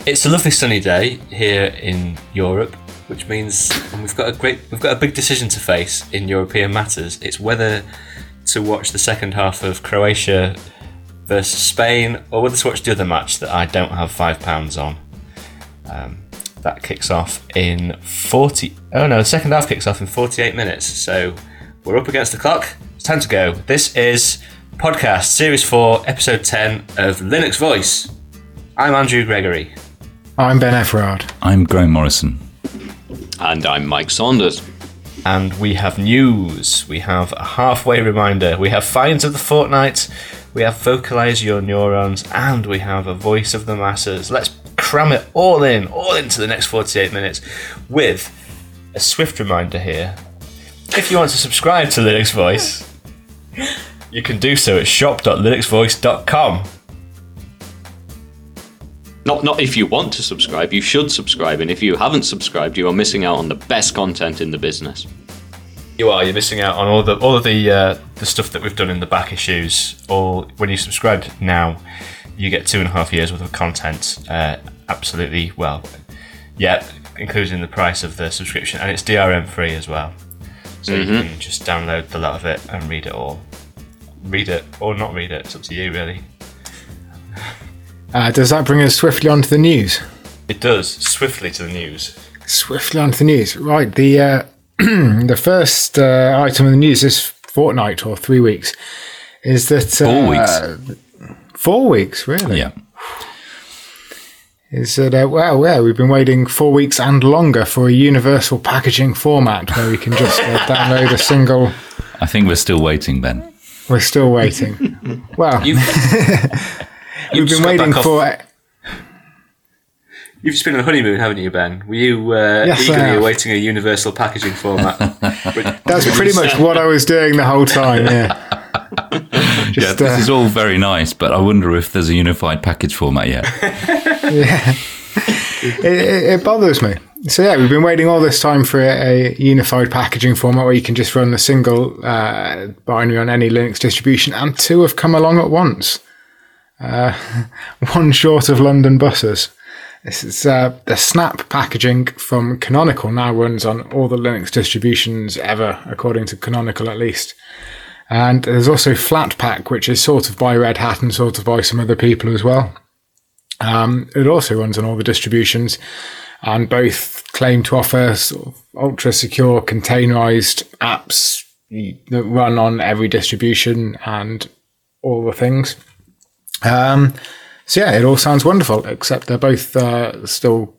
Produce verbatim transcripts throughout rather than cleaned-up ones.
It's a lovely sunny day here in Europe, which means and we've got a great, we've got a big decision to face in European matters. It's whether to watch the second half of Croatia versus Spain, or whether to watch the other match that I don't have five pounds on. Um, that kicks off in forty. Oh no, the second half kicks off in forty-eight minutes. So we're up against the clock. It's time to go. This is podcast series four, episode ten of Linux Voice. I'm Andrew Gregory. I'm Ben Everard. I'm Graham Morrison. And I'm Mike Saunders. And we have news. We have a halfway reminder. We have finds of the fortnight. We have vocalize your neurons, and we have a voice of the masses. Let's cram it all in, all into the next forty-eight minutes with a swift reminder here. If you want to subscribe to Linux Voice, you can do so at shop dot linux voice dot com. Not not if you want to subscribe, you should subscribe. And if you haven't subscribed, you are missing out on the best content in the business. You are. You're missing out on all the all of the uh, the stuff that we've done in the back issues. Or when you subscribe now, you get two and a half years worth of content. Uh, absolutely. Well, yeah, including the price of the subscription, and it's D R M free as well. So mm-hmm. you can just download the lot of it and read it all. Read it or not read it. It's up to you, really. Uh, does that bring us swiftly onto the news? It does. Swiftly to the news. Swiftly onto the news. Right. The uh, the first uh, item of the news this fortnight or three weeks is that... Uh, four weeks. Four weeks, really? Yeah. Is that, uh, well, yeah, we've been waiting four weeks and longer for a universal packaging format where we can just uh, download a single... I think we're still waiting, Ben. We're still waiting. Well... You've, We've been waiting for... You've just been on a honeymoon, haven't you, Ben? Were you uh, yes, eagerly awaiting a universal packaging format? That's pretty much what I was doing the whole time, yeah. Just, yeah, this uh, is all very nice, but I wonder if there's a unified package format yet. Yeah. It, it, it bothers me. So yeah, we've been waiting all this time for a, a unified packaging format where you can just run a single uh, binary on any Linux distribution, and two have come along at once. Uh, one short of London buses. This is uh, the Snap packaging from Canonical now runs on all the Linux distributions ever, according to Canonical at least. And there's also Flatpak, which is sort of by Red Hat and sort of by some other people as well. Um, it also runs on all the distributions, and both claim to offer sort of ultra secure containerized apps that run on every distribution and all the things. Um, so yeah, it all sounds wonderful, except they're both uh, still,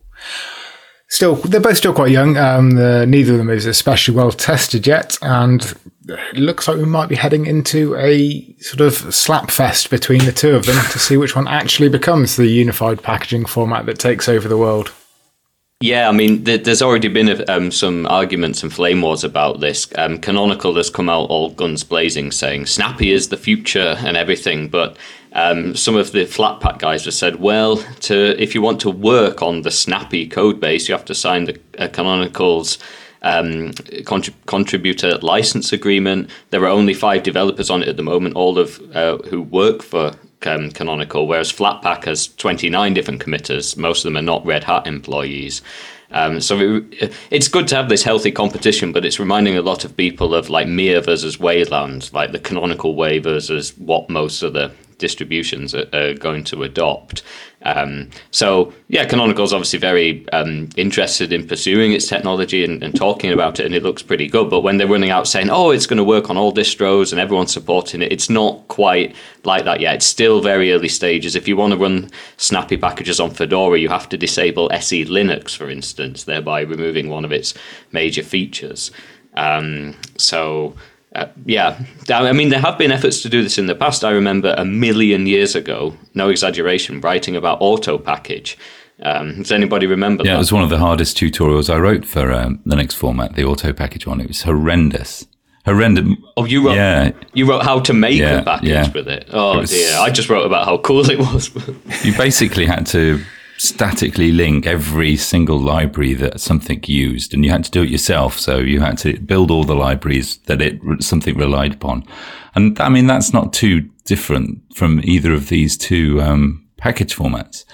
still, they're both still quite young. Um, the, neither of them is especially well tested yet, and it looks like we might be heading into a sort of slap fest between the two of them to see which one actually becomes the unified packaging format that takes over the world. Yeah, I mean, th- there's already been um, some arguments and flame wars about this. Um, Canonical has come out all guns blazing saying Snappy is the future and everything, but um, some of the Flatpak guys have said, well, to if you want to work on the Snappy code base, you have to sign the uh, Canonical's um, contrib- contributor license agreement. There are only five developers on it at the moment, all of uh, who work for Um, Canonical, whereas Flatpak has twenty-nine different committers. Most of them are not Red Hat employees. Um, so it, it's good to have this healthy competition, but it's reminding a lot of people of like Mir versus Wayland, like the Canonical way versus what most of the distributions are, are going to adopt. Um, so yeah, Canonical is obviously very um, interested in pursuing its technology and, and talking about it, and it looks pretty good. But when they're running out saying, "Oh, it's going to work on all distros and everyone's supporting it," it's not quite like that yet. It's still very early stages. If you want to run Snappy packages on Fedora, you have to disable S E Linux, for instance, thereby removing one of its major features. Um, so. Uh, yeah, I mean, there have been efforts to do this in the past. I remember a million years ago, no exaggeration, writing about Auto Package. Um, does anybody remember yeah, that? Yeah, it was one of the hardest tutorials I wrote for um, Linux format, the Auto Package one. It was horrendous. Horrendous. Oh, you wrote, yeah. you wrote how to make yeah, a package yeah. with it. Oh, it was, dear. I just wrote about how cool it was. You basically had to statically link every single library that something used, and you had to do it yourself. So you had to build all the libraries that it something relied upon. And I mean, that's not too different from either of these two um, package formats.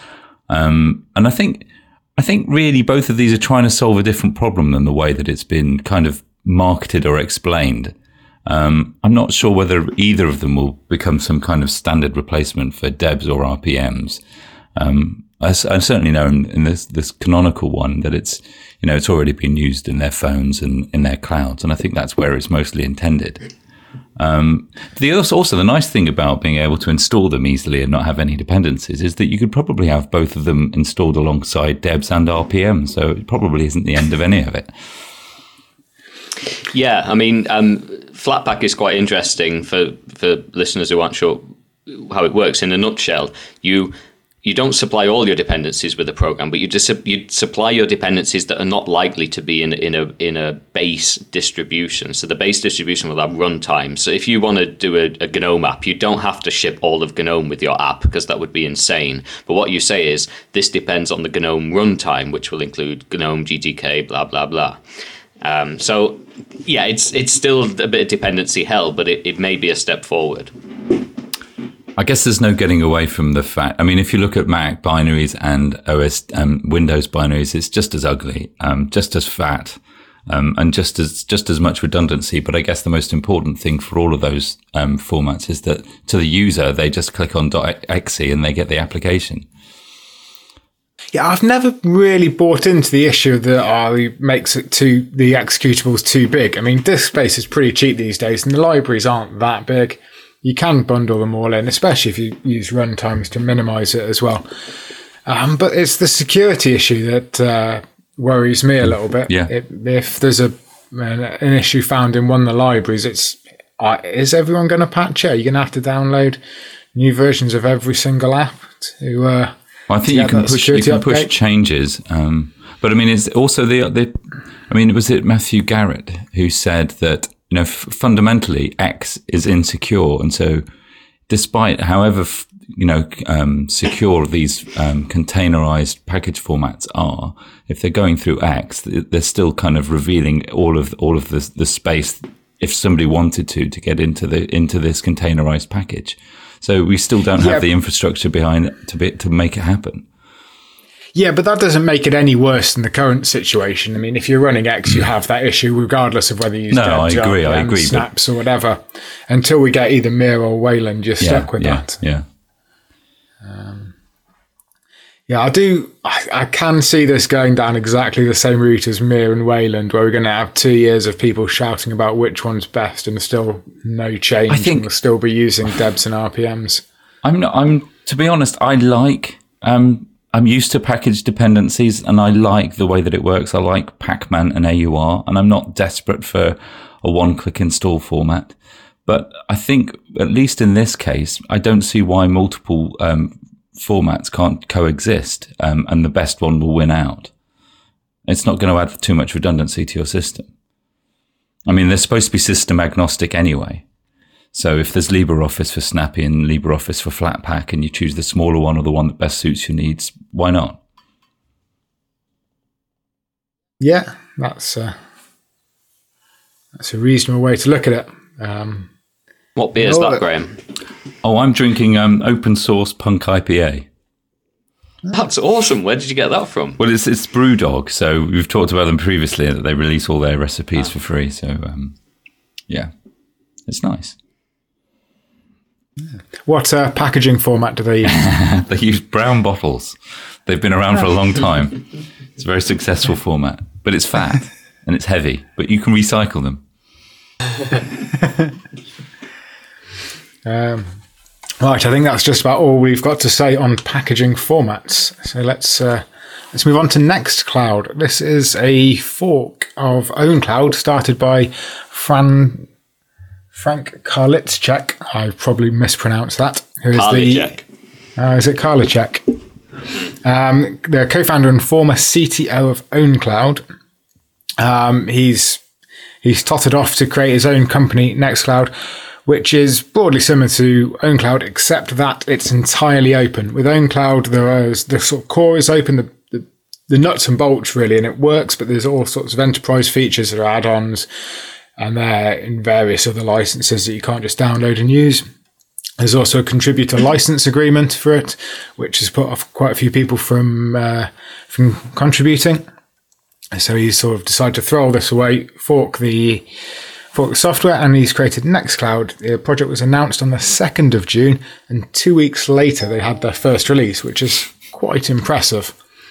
Um, and I think, I think really both of these are trying to solve a different problem than the way that it's been kind of marketed or explained. Um, I'm not sure whether either of them will become some kind of standard replacement for D E Bs or R P Ms. Um, I, I certainly know in, in this, this Canonical one that it's, you know, it's already been used in their phones and in their clouds. And I think that's where it's mostly intended. Um, the also, also the nice thing about being able to install them easily and not have any dependencies is that you could probably have both of them installed alongside D E Bs and R P Ms. So it probably isn't the end of any of it. Yeah, I mean, um, Flatpak is quite interesting for, for listeners who aren't sure how it works. In a nutshell, you you don't supply all your dependencies with a program, but you just you supply your dependencies that are not likely to be in in a in a base distribution. So the base distribution will have runtime. So if you want to do a, a GNOME app, you don't have to ship all of GNOME with your app because that would be insane. But what you say is this depends on the GNOME runtime, which will include GNOME, G T K, blah blah blah. Um, so yeah, it's it's still a bit of dependency hell, but it, it may be a step forward. I guess there's no getting away from the fact. I mean, if you look at Mac binaries and O S um, Windows binaries, it's just as ugly, um, just as fat, um, and just as just as much redundancy. But I guess the most important thing for all of those um, formats is that to the user, they just click on .exe and they get the application. Yeah, I've never really bought into the issue that oh, makes it too the executables too big. I mean, disk space is pretty cheap these days, and the libraries aren't that big. You can bundle them all in, especially if you use runtimes to minimize it as well. Um, but it's the security issue that uh, worries me a little bit. Yeah. It, if there's a an, an issue found in one of the libraries, it's uh, is everyone going to patch it? Are you going to have to download new versions of every single app to? Uh, Well, I think you can push you can push changes, um, but I mean, it's also the the. I mean, was it Matthew Garrett who said that you know f- fundamentally X is insecure, and so despite however f- you know um, secure these um, containerized package formats are, if they're going through X, they're still kind of revealing all of all of the the space if somebody wanted to to get into the into this containerized package. So we still don't have yeah. the infrastructure behind it to be, to make it happen. Yeah, but that doesn't make it any worse than the current situation. I mean, if you're running X, you have that issue regardless of whether you use no, I agree, I agree, snaps or whatever. Until we get either Mir or Wayland, you're yeah, stuck with yeah, that. Yeah. Um, yeah, I do. I, I can see this going down exactly the same route as Mir and Wayland, where we're going to have two years of people shouting about which one's best, and still no change. I think we'll still be using D E Bs and R P Ms. I'm not. I'm to be honest. I like. Um, I'm used to package dependencies, and I like the way that it works. I like Pacman and A U R, and I'm not desperate for a one-click install format. But I think, at least in this case, I don't see why multiple um, formats can't coexist, um, and the best one will win out. It's not going to add too much redundancy to your system. I mean, they're supposed to be system agnostic anyway. So if there's LibreOffice for Snappy and LibreOffice for Flatpak, and you choose the smaller one or the one that best suits your needs, why not? Yeah, that's uh, that's a reasonable way to look at it. Um, what beer is that, Graham? Oh, I'm drinking um, open source Punk I P A. That's awesome. Where did you get that from? Well, it's it's Brewdog. So we've talked about them previously, that they release all their recipes oh. for free. So um, yeah, it's nice. Yeah. What uh, packaging format do they use? They use brown bottles. They've been around for a long time. It's a very successful format, but it's fat and it's heavy, but you can recycle them. um, right, I think that's just about all we've got to say on packaging formats. So let's uh, let's move on to Nextcloud. This is a fork of OwnCloud started by Fran. Frank Karliczek, I probably mispronounced that. Who is Karliczek. the? Uh, is it Karliczek? Um, the co-founder and former C T O of OwnCloud. Um, he's he's totted off to create his own company, Nextcloud, which is broadly similar to OwnCloud, except that it's entirely open. With OwnCloud, there is the sort of core is open, the, the the nuts and bolts really, and it works. But there's all sorts of enterprise features that are add-ons. And they're in various other licenses that you can't just download and use. There's also a contributor license agreement for it, which has put off quite a few people from uh, from contributing. So he's sort of decided to throw all this away, fork the fork the software, and he's created Nextcloud. The project was announced on the second of June, and two weeks later they had their first release, which is quite impressive.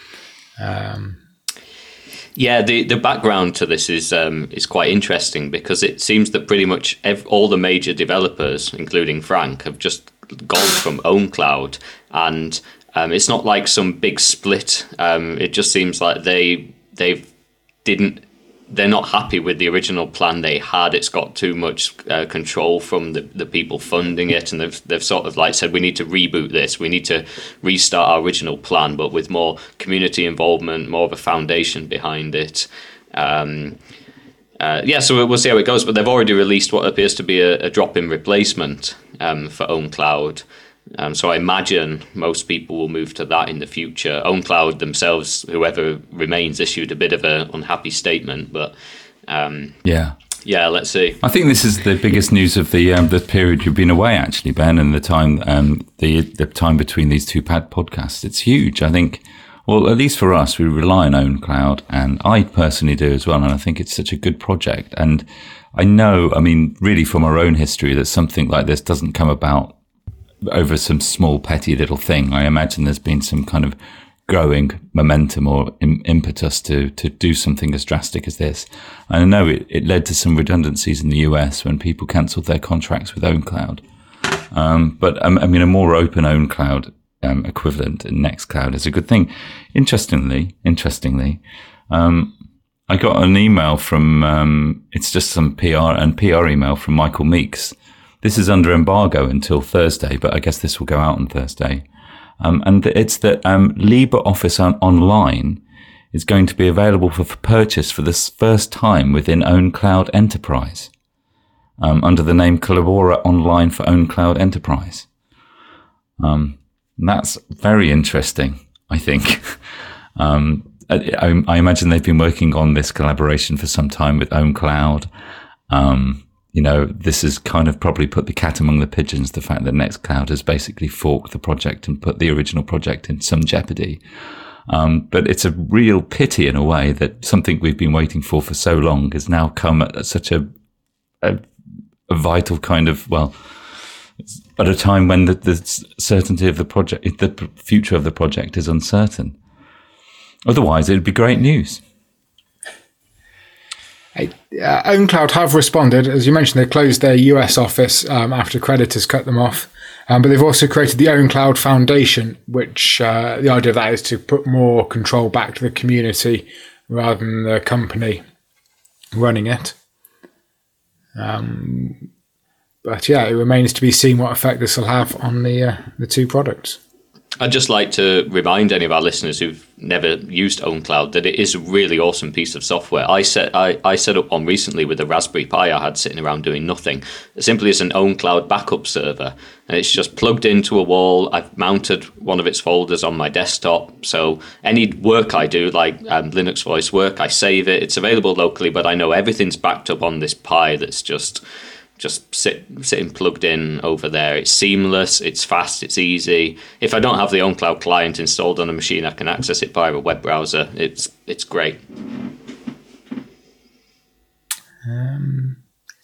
Um, Yeah, the, the background to this is um, is quite interesting, because it seems that pretty much ev- all the major developers, including Frank, have just gone from OwnCloud, and um, it's not like some big split. Um, it just seems like they they didn't. They're not happy with the original plan they had. It's got too much uh, control from the, the people funding it, and they've they've sort of like said, we need to reboot this. We need to restart our original plan, but with more community involvement, more of a foundation behind it. Um, uh, yeah, so we'll see how it goes. But they've already released what appears to be a, a drop-in replacement um, for OwnCloud. Um, so I imagine most people will move to that in the future. OwnCloud themselves, whoever remains, issued a bit of an unhappy statement, but um, yeah, yeah, let's see. I think this is the biggest news of the um, the period you've been away, actually, Ben, and the time um, the the time between these two pad podcasts. It's huge. I think, well, at least for us, we rely on OwnCloud, and I personally do as well. And I think it's such a good project. And I know, I mean, really from our own history, that something like this doesn't come about over some small petty little thing. I imagine there's been some kind of growing momentum or im- impetus to to do something as drastic as this. And I know it, it led to some redundancies in the U S when people cancelled their contracts with OwnCloud. Um, but um, I mean, a more open OwnCloud um, equivalent in Nextcloud is a good thing. Interestingly, interestingly, um, I got an email from, um, it's just some P R and P R email from Michael Meeks. This is under embargo until Thursday, but I guess this will go out on Thursday. Um, and it's that um, LibreOffice on- Online is going to be available for, for purchase for the first time within OwnCloud Enterprise, um, under the name Collabora Online for OwnCloud Enterprise. Um, and that's very interesting, I think. um, I, I imagine they've been working on this collaboration for some time with OwnCloud. Um, You know, this has kind of probably put the cat among the pigeons, the fact that Nextcloud has basically forked the project and put the original project in some jeopardy. Um, but it's a real pity in a way that something we've been waiting for for so long has now come at such a, a, a vital kind of, well, at a time when the, the certainty of the project, the future of the project is uncertain. Otherwise, it would be great news. Uh, OwnCloud have responded. As you mentioned, they closed their U S office um, after creditors cut them off. Um, but they've also created the OwnCloud Foundation, which uh, the idea of that is to put more control back to the community rather than the company running it. Um, but yeah, it remains to be seen what effect this will have on the uh, the two products. I'd just like to remind any of our listeners who've never used OwnCloud that it is a really awesome piece of software. I set I, I set up one recently with a Raspberry Pi I had sitting around doing nothing. It simply is an OwnCloud backup server, and it's just plugged into a wall. I've mounted one of its folders on my desktop, so any work I do, like um, Linux Voice work, I save it. It's available locally, but I know everything's backed up on this Pi that's just... just sit, sitting plugged in over there. It's seamless, it's fast, it's easy. If I don't have the OwnCloud client installed on a machine, I can access it via a web browser. It's it's great. Um,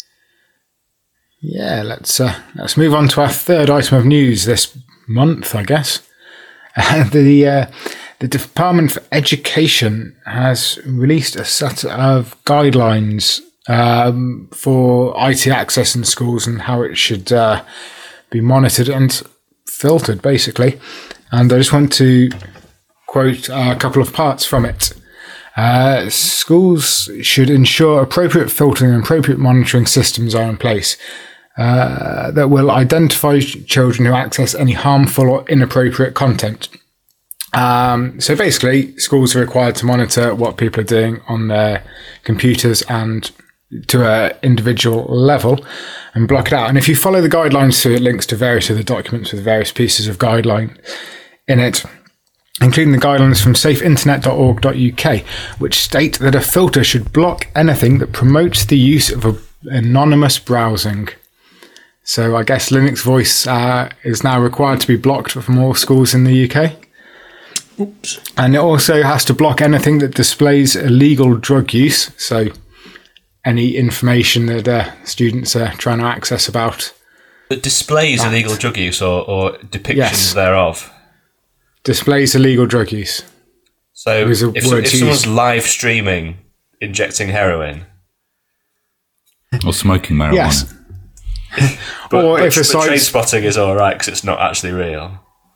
yeah, let's uh, let's move on to our third item of news this month, I guess. Uh, the uh, the Department for Education has released a set of guidelines Um, for I T access in schools and how it should uh, be monitored and filtered, basically. And I just want to quote a couple of parts from it. Uh, schools should ensure appropriate filtering and appropriate monitoring systems are in place uh, that will identify children who access any harmful or inappropriate content. Um, so basically, schools are required to monitor what people are doing on their computers and to an individual level and block it out. And if you follow the guidelines through, it links to various other documents with various pieces of guideline in it, including the guidelines from safe internet dot org dot U K, which state that a filter should block anything that promotes the use of a, anonymous browsing. So I guess Linux Voice uh, is now required to be blocked from all schools in the U K. Oops. And it also has to block anything that displays illegal drug use. So any information that uh, students are trying to access about. That displays that. illegal drug use or, or depictions Yes. thereof. Displays illegal drug use. So There is a if, so- word if to someone's use. live streaming injecting heroin, Or smoking marijuana. Yes. but, Or but, if a but site's- trade spotting is all right because it's not actually real.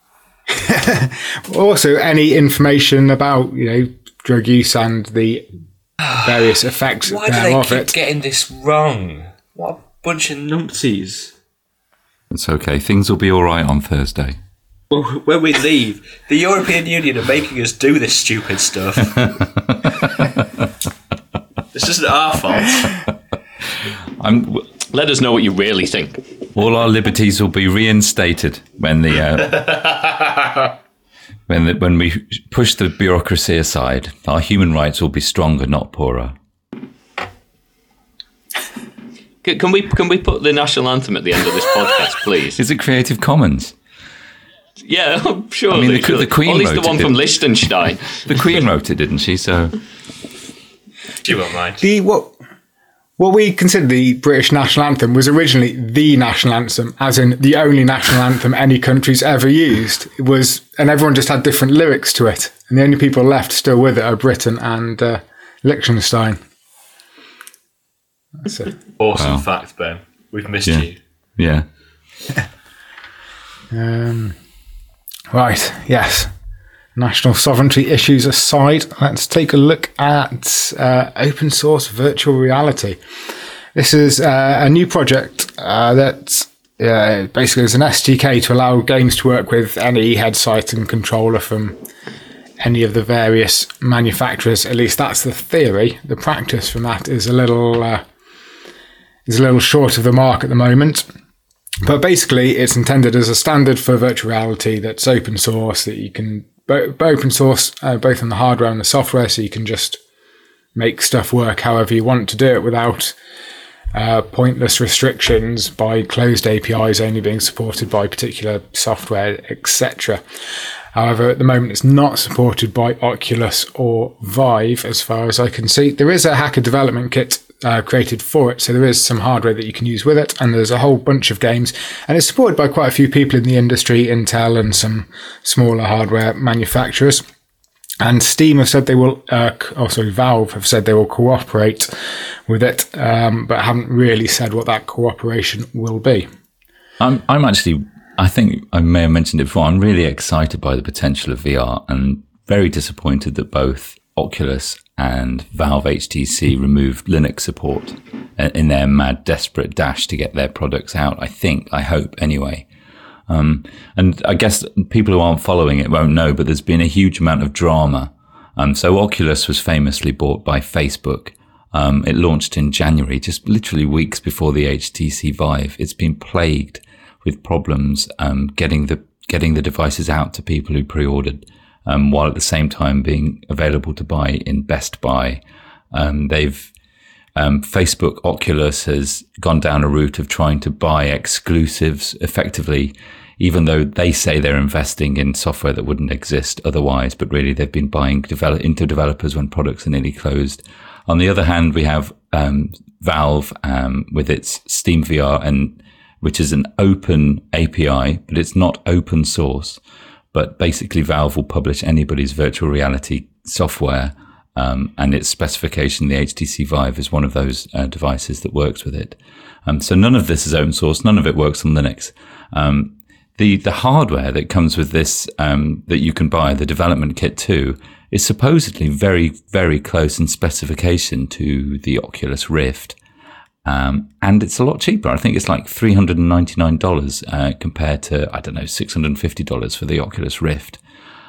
Also, any information about, you know, drug use and the various effects Why do they thereof keep it. getting this wrong? What a bunch of numpties. It's okay. Things will be all right on Thursday. Well, when we leave, the European Union are making us do this stupid stuff. This isn't our fault. I'm, Let us know what you really think. all our liberties will be reinstated when the uh, when the, when we push the bureaucracy aside. Our human rights will be stronger, not poorer. C- Can we can we put the national anthem at the end of this podcast, please? Is it Creative Commons? Yeah, I'm sure. I mean, the- they should. the Queen Or at least the wrote one it, from didn't- Liechtenstein. The Queen wrote it, didn't she? So You won't mind. The what what we consider the British national anthem was originally the national anthem, as in the only national anthem any country's ever used. It was, and everyone just had different lyrics to it, and the only people left still with it are Britain and uh, Liechtenstein. That's it. Awesome Wow. fact, Ben. We've missed Yeah. you. yeah. Um, right, yes. National sovereignty issues aside, let's take a look at uh, open source virtual reality. This is uh, a new project uh, that uh, basically is an S D K to allow games to work with any headset and controller from any of the various manufacturers. At least that's the theory. The practice from that is a little uh, is a little short of the mark at the moment. But basically, it's intended as a standard for virtual reality that's open source, that you can bo- open source uh, both on the hardware and the software, so you can just make stuff work however you want to do it without uh, pointless restrictions by closed A P Is only being supported by particular software, et cetera. However, at the moment, it's not supported by Oculus or Vive, as far as I can see. There is a hacker development kit uh, created for it, so there is some hardware that you can use with it, and there's a whole bunch of games, and it's supported by quite a few people in the industry, Intel and some smaller hardware manufacturers. And Steam have said they will, uh, oh sorry, Valve have said they will cooperate with it, um, but haven't really said what that cooperation will be. I'm I'm actually, I think I may have mentioned it before, I'm really excited by the potential of V R and very disappointed that both Oculus and Valve H T C removed Linux support in their mad, desperate dash to get their products out. I think, I hope anyway. Um, and I guess people who aren't following it won't know, but there's been a huge amount of drama. Um, so Oculus was famously bought by Facebook. Um, it launched in January, just literally weeks before the H T C Vive. It's been plagued with problems um, getting the getting the devices out to people who pre-ordered, um, while at the same time being available to buy in Best Buy. Um, they've um, Facebook Oculus has gone down a route of trying to buy exclusives effectively, even though they say they're investing in software that wouldn't exist otherwise, but really they've been buying develop, into developers when products are nearly closed. On the other hand, we have um, Valve um, with its Steam V R, and which is an open A P I, but it's not open source. But basically, Valve will publish anybody's virtual reality software, um, and its specification, the H T C Vive, is one of those uh, devices that works with it. Um, so none of this is open source. None of it works on Linux. Um, the the hardware that comes with this, um, that you can buy, the development kit too, is supposedly very, very close in specification to the Oculus Rift. Um, and it's a lot cheaper. I think it's like three hundred ninety-nine dollars uh, compared to, I don't know, six hundred fifty dollars for the Oculus Rift.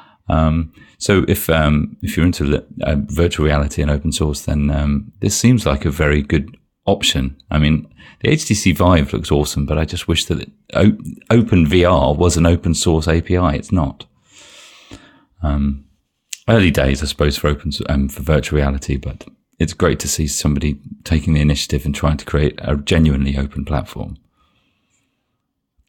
Um, so if um, if you're into uh, virtual reality and open source, then um, this seems like a very good option. I mean, the H T C Vive looks awesome, but I just wish that it, o- OpenVR was an open source A P I. It's not. Um, early days, I suppose, for open um, for virtual reality, but it's great to see somebody taking the initiative and trying to create a genuinely open platform.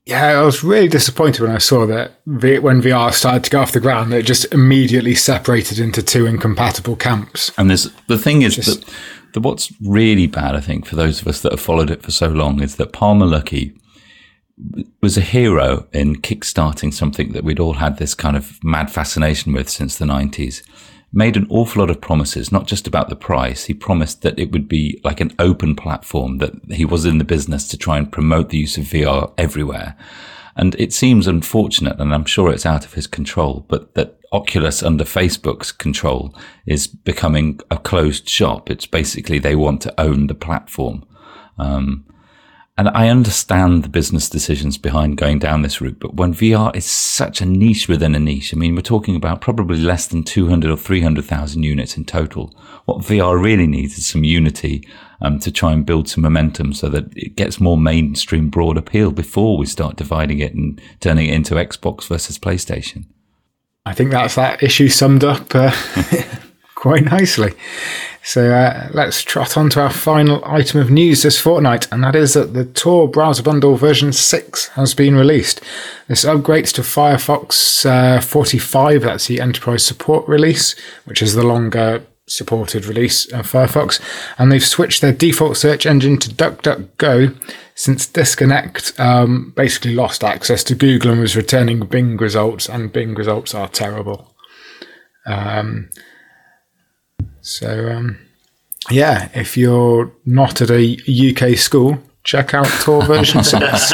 Yeah, I was really disappointed when I saw that v- when V R started to go off the ground, it just immediately separated into two incompatible camps. And there's, the thing is Just- that, that what's really bad, I think, for those of us that have followed it for so long, is that Palmer Luckey was a hero in kickstarting something that we'd all had this kind of mad fascination with since the nineties. Made an awful lot of promises, not just about the price. He promised that it would be like an open platform, that he was in the business to try and promote the use of V R everywhere. And it seems unfortunate, and I'm sure it's out of his control, but that Oculus under Facebook's control is becoming a closed shop. It's basically they want to own the platform. Um, And I understand the business decisions behind going down this route, but when V R is such a niche within a niche, I mean, we're talking about probably less than two hundred or three hundred thousand units in total. What V R really needs is some unity um, to try and build some momentum so that it gets more mainstream broad appeal before we start dividing it and turning it into Xbox versus PlayStation. I think that's that issue summed up uh, quite nicely. So uh, let's trot on to our final item of news this fortnight, and that is that the Tor Browser Bundle version six has been released. This upgrades to Firefox uh, forty-five, that's the enterprise support release, which is the longer supported release of Firefox, and they've switched their default search engine to DuckDuckGo since Disconnect um, basically lost access to Google and was returning Bing results, and Bing results are terrible. Um, so, um, yeah, if you're not at a U K school, check out Tor version six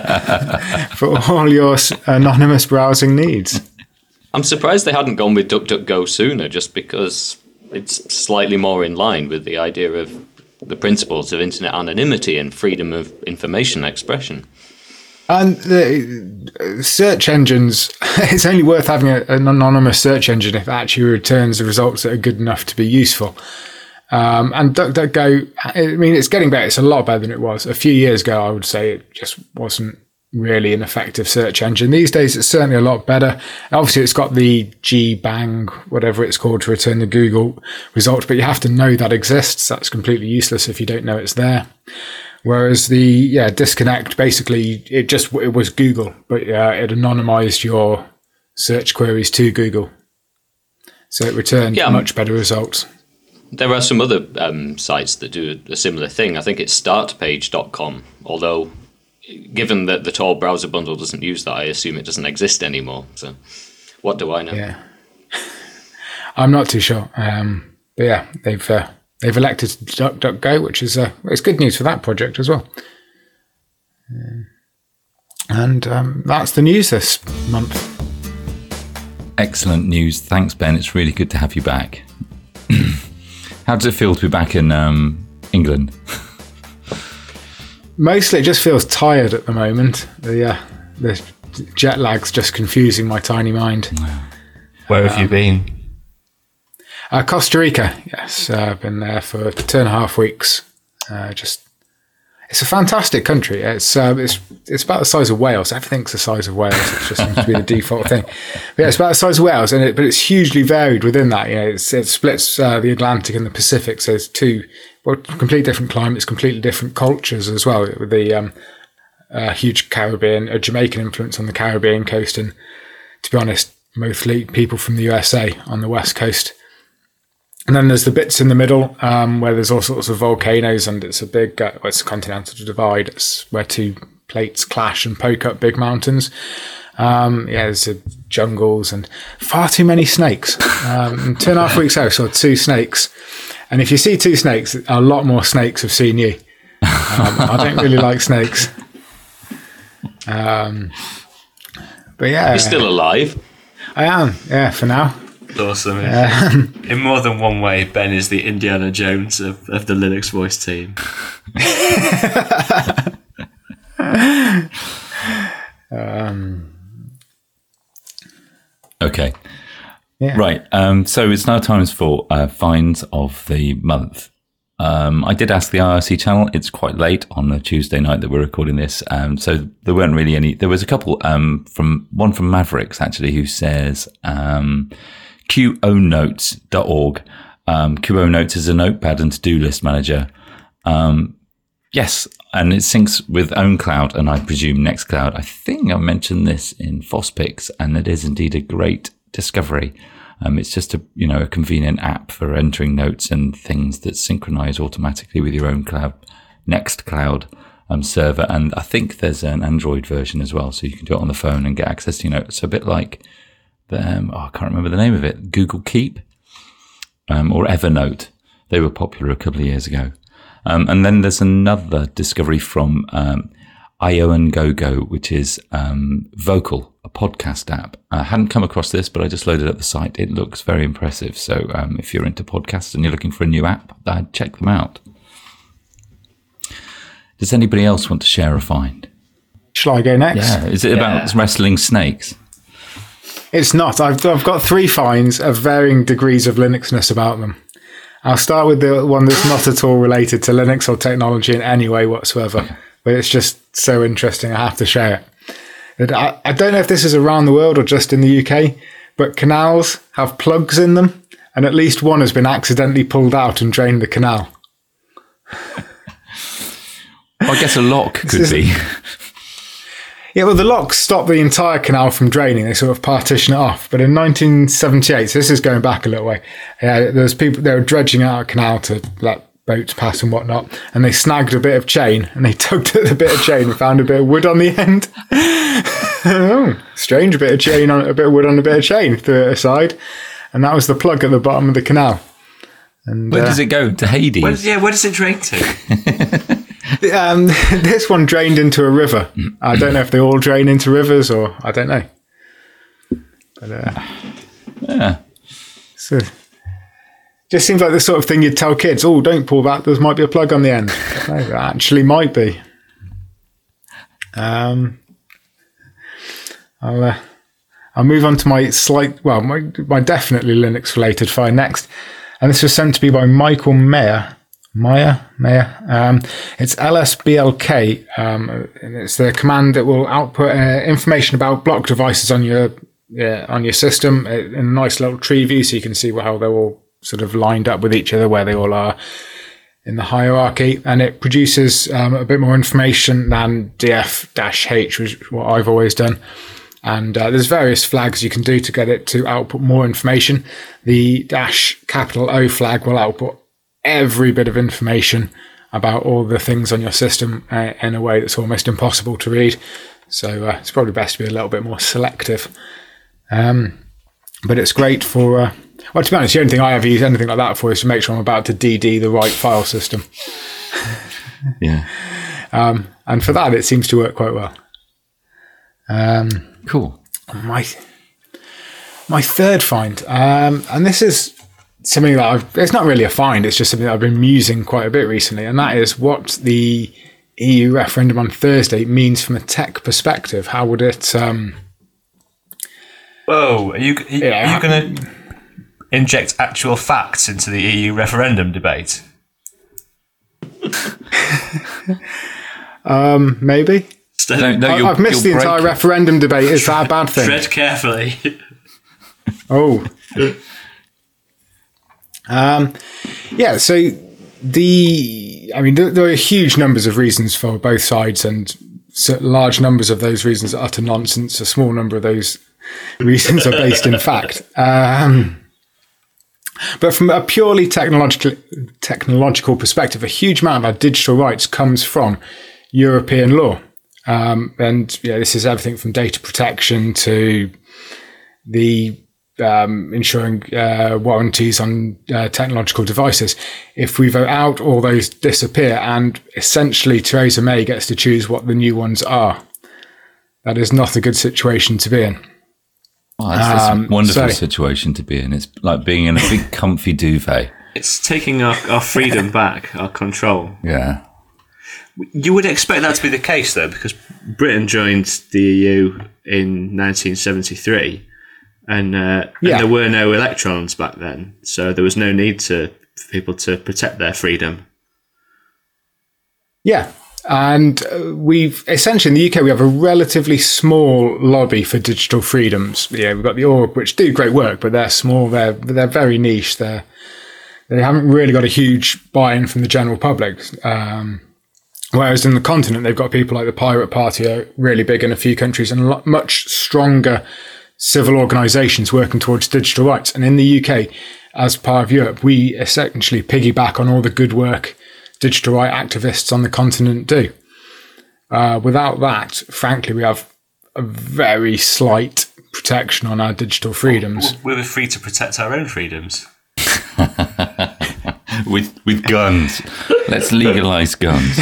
for all your anonymous browsing needs. I'm surprised they hadn't gone with DuckDuckGo sooner, just because it's slightly more in line with the idea of the principles of internet anonymity and freedom of information expression. And the search engines, it's only worth having a, an anonymous search engine if it actually returns the results that are good enough to be useful. Um, and DuckDuckGo, I mean, it's getting better. It's a lot better than it was. A few years ago, I would say it just wasn't really an effective search engine. These days, it's certainly a lot better. Obviously, it's got the G-Bang, whatever it's called, to return the Google result, but you have to know that exists. That's completely useless if you don't know it's there. Whereas the yeah Disconnect, basically, it just it was Google, but uh, it anonymized your search queries to Google, so it returned yeah, much better results. There are some other um, sites that do a similar thing. I think it's start page dot com, although given that the Tor browser bundle doesn't use that, I assume it doesn't exist anymore. So what do I know? Yeah, I'm not too sure. Um, but yeah, they've uh, they've elected DuckDuckGo, which is uh, it's good news for that project as well. Um, and um, that's the news this month. Excellent news. Thanks, Ben. It's really good to have you back. How does it feel to be back in um, England? Mostly, it just feels tired at the moment. The uh, the jet lag's just confusing my tiny mind. Where have um, you been? Uh, Costa Rica, yes. Uh, I've been there for two and a half weeks. Uh, just, it's a fantastic country. It's uh, it's it's about the size of Wales. Everything's the size of Wales. It just seems to be the default thing. But yeah, it's about the size of Wales, and it, but it's hugely varied within that. You know, it's, it splits uh, the Atlantic and the Pacific. So it's two well, completely different climates, completely different cultures as well. With the um, uh, huge Caribbean, a Jamaican influence on the Caribbean coast, and to be honest, mostly people from the U S A on the west coast. And then there's the bits in the middle um, where there's all sorts of volcanoes, and it's a big, uh, well, it's a continental divide. It's where two plates clash and poke up big mountains. Um, yeah, there's uh, jungles and far too many snakes. Um, two and a half weeks out, I saw two snakes. And if you see two snakes, a lot more snakes have seen you. Um, I don't really like snakes. Um, but yeah. You're still alive. I am, yeah, for now. Awesome. Um, In more than one way, Ben is the Indiana Jones of, of the Linux Voice team. um, okay. yeah. Right. Um, so it's now time for uh, finds of the month. Um, I did ask the I R C channel. It's quite late on a Tuesday night that we're recording this. Um, so there weren't really any. There was a couple um, from one from Mavericks, actually, who says um, Q O notes dot org. Um, Q O Notes is a notepad and to-do list manager. Um, Yes, and it syncs with OwnCloud and I presume Nextcloud. I think I mentioned this in FOSPIX, and it is indeed a great discovery. Um, it's just a you know a convenient app for entering notes and things that synchronize automatically with your own cloud, Nextcloud um, server. And I think there's an Android version as well, so you can do it on the phone and get access to your notes. So a bit like the um, oh, I can't remember the name of it, Google Keep um, or Evernote. They were popular a couple of years ago. Um, and then there's another discovery from um, IONGoGo, which is um, Vocal, a podcast app. I hadn't come across this, but I just loaded up the site. It looks very impressive. So um, if you're into podcasts and you're looking for a new app, I'd check them out. Does anybody else want to share a find? Shall I go next? Yeah. Is it about Yeah. wrestling snakes? It's not. I've, I've got three finds of varying degrees of Linuxness about them. I'll start with the one that's not at all related to Linux or technology in any way whatsoever, but it's just so interesting I have to share it. I, I don't know if this is around the world or just in the U K, but canals have plugs in them, and at least one has been accidentally pulled out and drained the canal. Well, I guess a lock could is- be. Yeah, well, the locks stop the entire canal from draining. They sort of partition it off. But in nineteen seventy-eight, so this is going back a little way, yeah, there's people, they were dredging out a canal to let boats pass and whatnot, and they snagged a bit of chain, and they tugged at the bit of chain and found a bit of wood on the end. Oh, strange, a bit of chain on a bit of wood on a bit of chain, threw it aside, and that was the plug at the bottom of the canal. And Where uh, does it go? To Hades? Where, yeah, where does it drain to? Um, this one drained into a river. I don't know if they all drain into rivers or I don't know. But uh, Yeah. so just seems like the sort of thing you'd tell kids, oh, don't pull that, there might be a plug on the end. No, there actually might be. Um, I'll, uh, I'll move on to my slight, well, my, my definitely Linux related file next. And this was sent to me by Michael Mayer. Maya, Maya. Um, it's L S B L K, um, and it's the command that will output uh, information about block devices on your uh, on your system in a nice little tree view, so you can see how they're all sort of lined up with each other, where they all are in the hierarchy. And it produces um, a bit more information than D F H, which is what I've always done. And uh, there's various flags you can do to get it to output more information. The dash capital O flag will output every bit of information about all the things on your system uh, in a way that's almost impossible to read. So uh, it's probably best to be a little bit more selective. Um, but it's great for, uh, well, to be honest, the only thing I ever use anything like that for is to make sure I'm about to D D the right file system. Yeah. Um, and for that, it seems to work quite well. Um, Cool. my, my third find, um, and this is something that I've, it's not really a find, it's just something that I've been musing quite a bit recently, and that is what the E U referendum on Thursday means from a tech perspective. How would it... Um, Whoa, are you, are Yeah. you going to inject actual facts into the E U referendum debate? um, maybe? No, no, I, you'll- I've missed the you'll entire break- referendum debate. Is that a bad thing? Tread carefully. Oh. um, yeah, so the... I mean, there, there are huge numbers of reasons for both sides, and so large numbers of those reasons are utter nonsense. A small number of those reasons are based in fact. Um, but from a purely technological technological perspective, a huge amount of our digital rights comes from European law. Um, and yeah, this is everything from data protection to the um, ensuring uh, warranties on uh, technological devices. If we vote out, all those disappear, and essentially Theresa May gets to choose what the new ones are. That is not a good situation to be in. Oh, it's Um, a wonderful so- situation to be in. It's like being in a big comfy duvet. It's taking our, our freedom back, our control. Yeah. You would expect that to be the case, though, because Britain joined the E U in nineteen seventy-three, and, uh, Yeah. and there were no electrons back then, so there was no need to for people to protect their freedom. Yeah. And uh, we've essentially in the U K, we have a relatively small lobby for digital freedoms. Yeah, we've got the Org, which do great work, but they're small. They're they're very niche. They're they haven't really got a huge buy-in from the general public. Um, Whereas in the continent, they've got people like the Pirate Party are really big in a few countries and a lot, much stronger civil organisations working towards digital rights. And in the U K, as part of Europe, we essentially piggyback on all the good work digital right activists on the continent do. Uh, without that, frankly, we have a very slight protection on our digital freedoms. We were free to protect our own freedoms. with with guns. Let's legalise guns.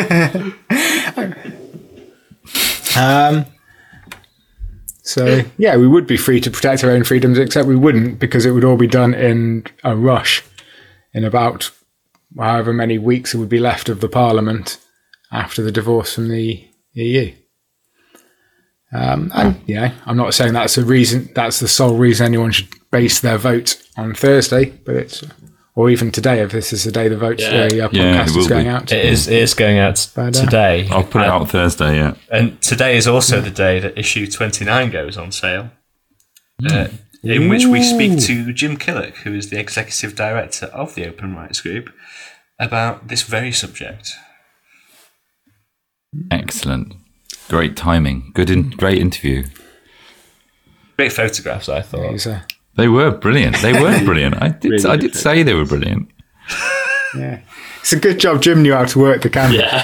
um, so, yeah, we would be free to protect our own freedoms, except we wouldn't, because it would all be done in a rush in about however many weeks it would be left of the Parliament after the divorce from the E U. Um, and, you know, I'm not saying that's a reason, that's the sole reason anyone should base their vote on Thursday, but it's, or even today, if this is the day the vote, Yeah. the uh, podcast Yeah, it is will going be. out. It is, it is going out But, uh, today. I'll put it And- out Thursday, yeah. And today is also the day that issue twenty-nine goes on sale, uh, in which we speak to Jim Killock, who is the executive director of the Open Rights Group, about this very subject. Excellent. Great timing. Good, in, great interview. Great photographs, I thought. He's, uh, They were brilliant. They were brilliant. I did. Really I good did say they were brilliant. yeah. It's a good job Jim knew how to work the camera. Yeah.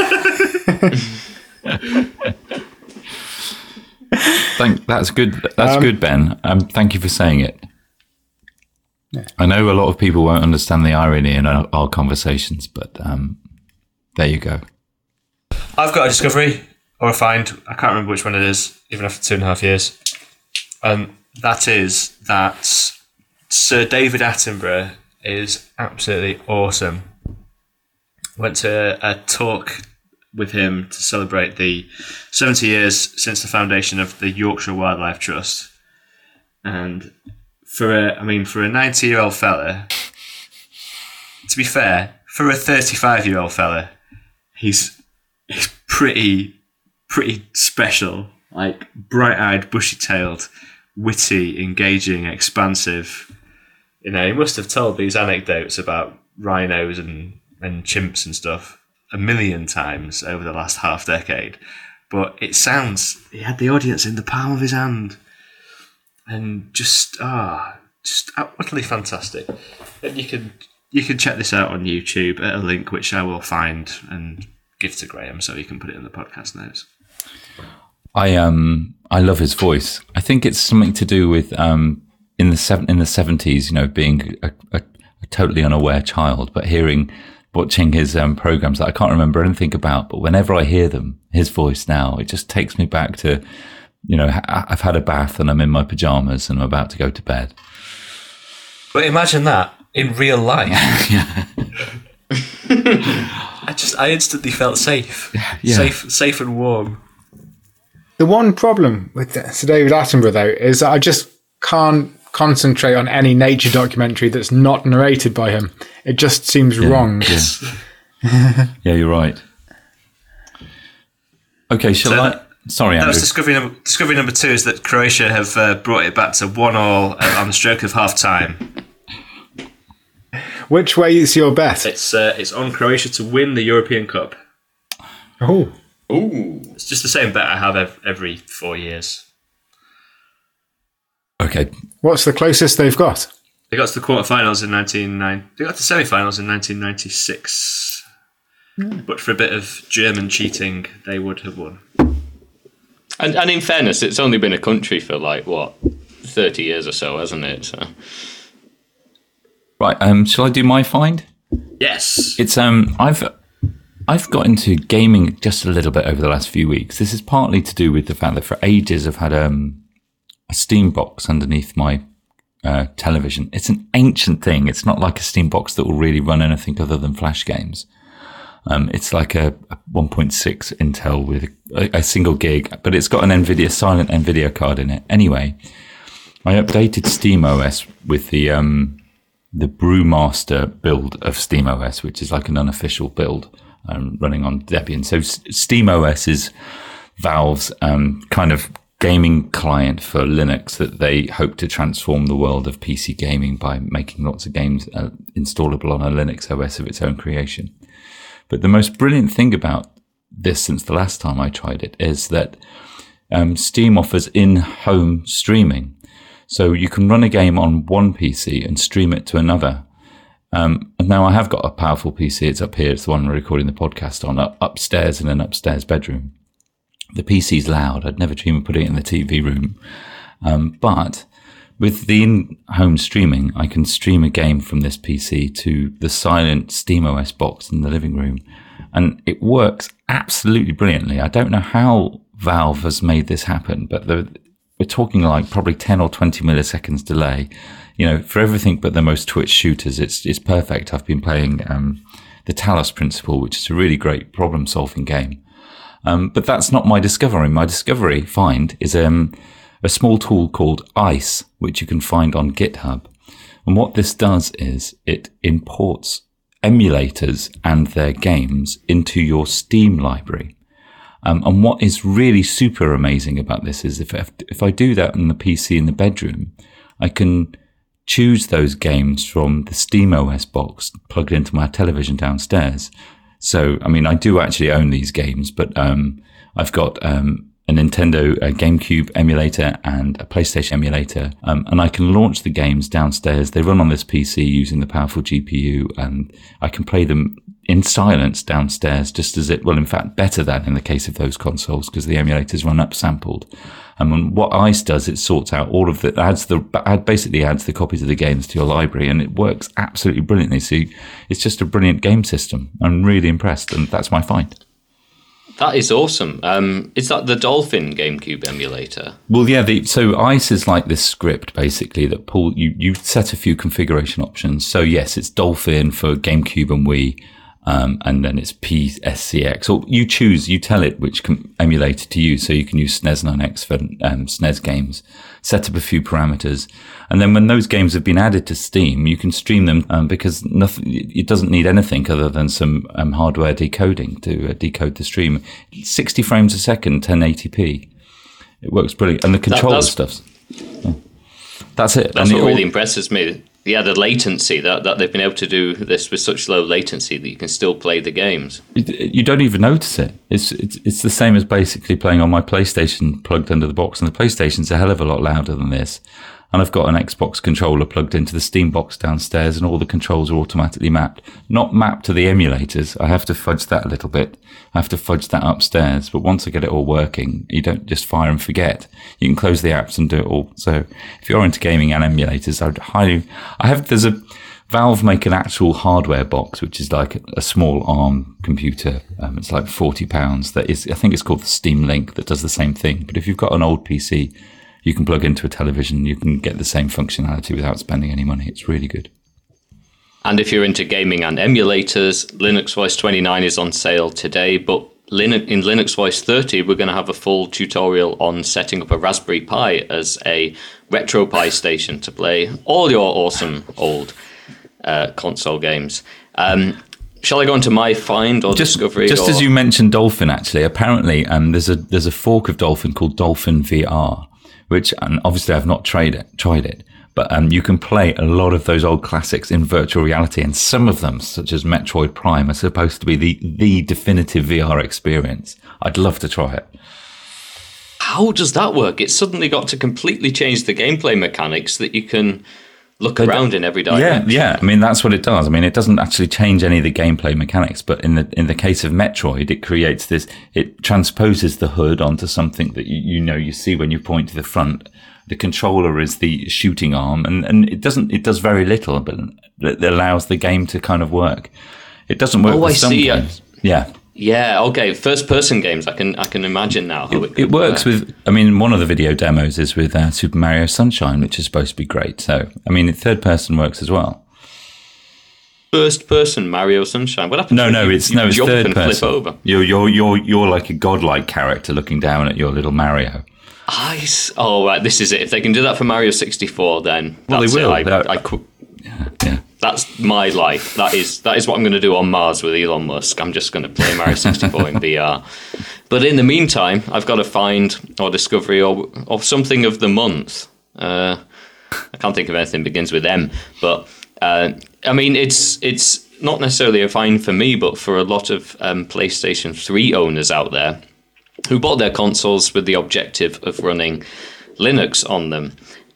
Thank. That's good. That's Um, good, Ben. Um, thank you for saying it. Yeah. I know a lot of people won't understand the irony in our, our conversations, but um, there you go. I've got a discovery or a find. I can't remember which one it is, even after two and a half years. Um, that is that Sir David Attenborough is absolutely awesome. Went to a, a talk with him to celebrate the seventy years since the foundation of the Yorkshire Wildlife Trust. And for a, I mean, for a ninety-year-old fella, to be fair, for a thirty-five-year-old fella, he's he's pretty pretty special. Like bright-eyed, bushy-tailed, witty, engaging, expansive. You know, he must have told these anecdotes about rhinos and, and chimps and stuff a million times over the last half decade. But it sounds, he had the audience in the palm of his hand. And just, ah, just utterly fantastic. And you can, you can check this out on YouTube at a link which I will find and give to Graham so he can put it in the podcast notes. I um I love his voice. I think it's something to do with um in the seven in the seventies, you know, being a, a, a totally unaware child, but hearing watching his um programs that I can't remember anything about, but whenever I hear them, his voice now, it just takes me back to, you know, ha- I've had a bath and I'm in my pajamas and I'm about to go to bed. But imagine that in real life. Yeah. I just, I instantly felt safe, Yeah. safe, safe and warm. The one problem with Sir David Attenborough, though, is that I just can't concentrate on any nature documentary that's not narrated by him. It just seems wrong. Yeah. Yeah, you're right. Okay, shall So I? that- Sorry, That Andrew. was discovery number, discovery number two is that Croatia have uh, brought it back to one all uh, on the stroke of half time. Which way is your bet? It's uh, it's on Croatia to win the European Cup. Oh, Ooh. It's just the same bet I have ev- every four years. Okay. what's the closest they've got? They got to the quarterfinals in nineteen ninety. They got to semi-finals in nineteen ninety-six. But for a bit of German cheating, they would have won. And, and in fairness, it's only been a country for like, what, thirty years or so, hasn't it? So. Right. Um. Shall I do my find? Yes. It's um. I've I've got into gaming just a little bit over the last few weeks. This is partly to do with the fact that for ages I've had um a Steam box underneath my uh, television. It's an ancient thing. It's not like a Steam box that will really run anything other than Flash games. Um, it's like a, a one point six Intel with a, a single gig, but it's got an NVIDIA silent NVIDIA card in it. Anyway, I updated SteamOS with the um, the Brewmaster build of SteamOS, which is like an unofficial build um, running on Debian. So S- SteamOS is Valve's um, kind of gaming client for Linux that they hope to transform the world of P C gaming by making lots of games uh, installable on a Linux O S of its own creation. But the most brilliant thing about this since the last time I tried it is that um, Steam offers in-home streaming. So you can run a game on one P C and stream it to another. Um, and now I have got a powerful P C. It's up here. It's the one we're recording the podcast on, up, upstairs in an upstairs bedroom. The P C's loud. I'd never dream of putting it in the T V room. Um, but with the in-home streaming, I can stream a game from this P C to the silent SteamOS box in the living room. And it works absolutely brilliantly. I don't know how Valve has made this happen, but we're talking like probably ten or twenty milliseconds delay. You know, for everything but the most Twitch shooters, it's it's perfect. I've been playing um, the Talos Principle, which is a really great problem-solving game. Um, but that's not my discovery. My discovery find is um, a small tool called ICE, which you can find on GitHub. And what this does is it imports emulators and their games into your Steam library. Um, and what is really super amazing about this is if if I do that on the P C in the bedroom, I can choose those games from the SteamOS box plugged into my television downstairs. So, I mean, I do actually own these games, but um, I've got um, a Nintendo a GameCube emulator and a PlayStation emulator, um, and I can launch the games downstairs. They run on this P C using the powerful G P U, and I can play them in silence downstairs, just as it, well, in fact, better than in the case of those consoles, because the emulators run upsampled. And what ICE does, it sorts out all of the, adds the, basically adds the copies of the games to your library, and it works absolutely brilliantly. So it's just a brilliant game system. I'm really impressed, and that's my find. That is awesome. Um, is that the Dolphin GameCube emulator? Well, yeah. The, so ICE is like this script, basically, that pull you, you set a few configuration options. So yes, it's Dolphin for GameCube and Wii. Um, and then it's P S C X, or you choose, you tell it which com- emulator to use. So you can use S N E S nine X for um, S N E S games, set up a few parameters. And then when those games have been added to Steam, you can stream them um, because nothing, it doesn't need anything other than some um, hardware decoding to uh, decode the stream. sixty frames a second, ten eighty p. It works brilliant. And the controller that, stuff. Yeah. That's it. That's and what it really all, impresses me. Yeah, the latency, that, that they've been able to do this with such low latency that you can still play the games. You don't even notice it. It's, it's it's the same as basically playing on my PlayStation plugged under the box, and the PlayStation's a hell of a lot louder than this. And I've got an Xbox controller plugged into the Steam box downstairs, and all the controls are automatically mapped. Not mapped to the emulators. I have to fudge that a little bit. I have to fudge that upstairs. But once I get it all working, you don't just fire and forget. You can close the apps and do it all. So if you're into gaming and emulators, I would highly... I have... There's a... Valve make an actual hardware box, which is like a, a small ARM computer. Um, it's like forty pounds. That is, I think it's called the Steam Link, that does the same thing. But if you've got an old P C... you can plug into a television, you can get the same functionality without spending any money. It's really good. And if you're into gaming and emulators, Linux Voice twenty-nine is on sale today, but Linux, in Linux Voice thirty, we're going to have a full tutorial on setting up a Raspberry Pi as a RetroPie station to play all your awesome old uh, console games. Um, Shall I go into my find or just, discovery? Just or? as you mentioned Dolphin, actually, apparently um, there's a there's a fork of Dolphin called Dolphin V R, which, and obviously I've not tried it, tried it, but um, you can play a lot of those old classics in virtual reality, and some of them, such as Metroid Prime, are supposed to be the, the definitive V R experience. I'd love to try it. How does that work? It's suddenly got to completely change the gameplay mechanics that you can look they around in every direction. Yeah, yeah. I mean, that's what it does. I mean, it doesn't actually change any of the gameplay mechanics, but in the in the case of Metroid, it creates this, it transposes the hood onto something that you, you know, you see when you point to the front. The controller is the shooting arm, and, and it doesn't, it does very little, but it allows the game to kind of work. It doesn't work oh, with I some see. games. Yeah. Yeah, okay. First person games, I can I can imagine now how it, it, it works work. with, I mean, one of the video demos is with uh, Super Mario Sunshine, which is supposed to be great. So, I mean, third person works as well. First person Mario Sunshine. What happens? No, no, you, it's you no, it's jump third and person. Flip over? You're you're you're you're like a godlike character looking down at your little Mario. I, oh, right, this is it. If they can do that for Mario sixty-four, then well, that's they will. It. I, I, I, yeah, yeah. That's my life. That is that is what I'm going to do on Mars with Elon Musk. I'm just going to play Mario sixty-four in V R. But in the meantime, I've got to find or discovery or or something of the month. Uh, I can't think of anything that begins with M. But uh, I mean, it's it's not necessarily a find for me, but for a lot of um, PlayStation three owners out there who bought their consoles with the objective of running Linux on them.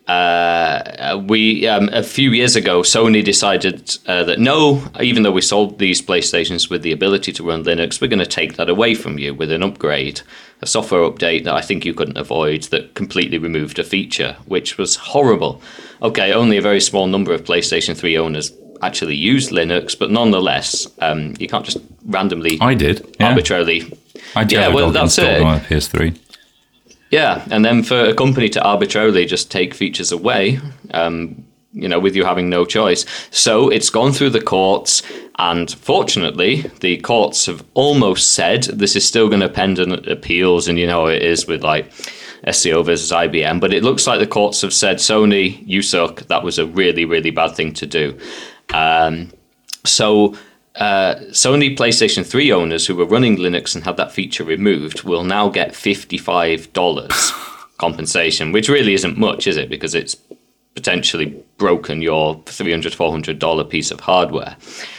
Uh, we um, a few years ago, Sony decided uh, that no, even though we sold these PlayStations with the ability to run Linux, we're going to take that away from you with an upgrade, a software update that I think you couldn't avoid that completely removed a feature, which was horrible. Okay, only a very small number of PlayStation three owners actually used Linux, but nonetheless, um, you can't just randomly, I did yeah. arbitrarily. I did. Yeah, well, that's it. On my P S three. Yeah, and then for a company to arbitrarily just take features away, um, you know, with you having no choice. So it's gone through the courts, and fortunately, the courts have almost said this is still going to pending appeals, and you know how it is with like S C O versus I B M, but it looks like the courts have said, Sony, you suck. That was a really, really bad thing to do. Um, so... Uh, Sony PlayStation three owners who were running Linux and had that feature removed will now get fifty-five dollars compensation, which really isn't much, is it? Because it's potentially broken your three hundred dollars, four hundred dollars piece of hardware.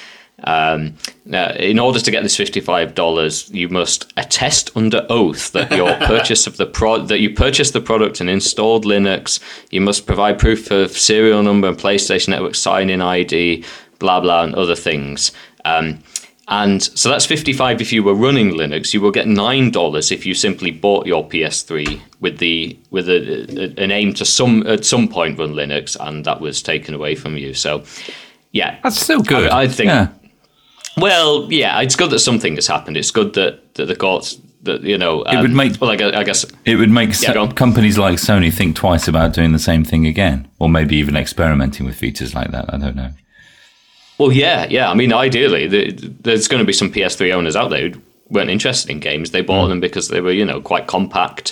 Um, now, in order to get this fifty-five dollars, you must attest under oath that your purchase of the pro- that you purchased the product and installed Linux. You must provide proof of serial number and PlayStation Network sign-in I D, blah blah, and other things. Um, and so that's fifty-five if you were running Linux. You will get nine dollars if you simply bought your P S three with the with a, a, an aim to some at some point run Linux, and that was taken away from you. So, yeah, that's still good. I, I think. Yeah. Well, yeah, it's good that something has happened. It's good that, that the courts, that you know, um, it would make. Well, I guess, I guess it would make yeah, so, companies like Sony think twice about doing the same thing again, or maybe even experimenting with features like that. I don't know. Well, yeah, yeah. I mean, ideally, the, there's going to be some P S three owners out there who weren't interested in games. They bought mm. them because they were, you know, quite compact,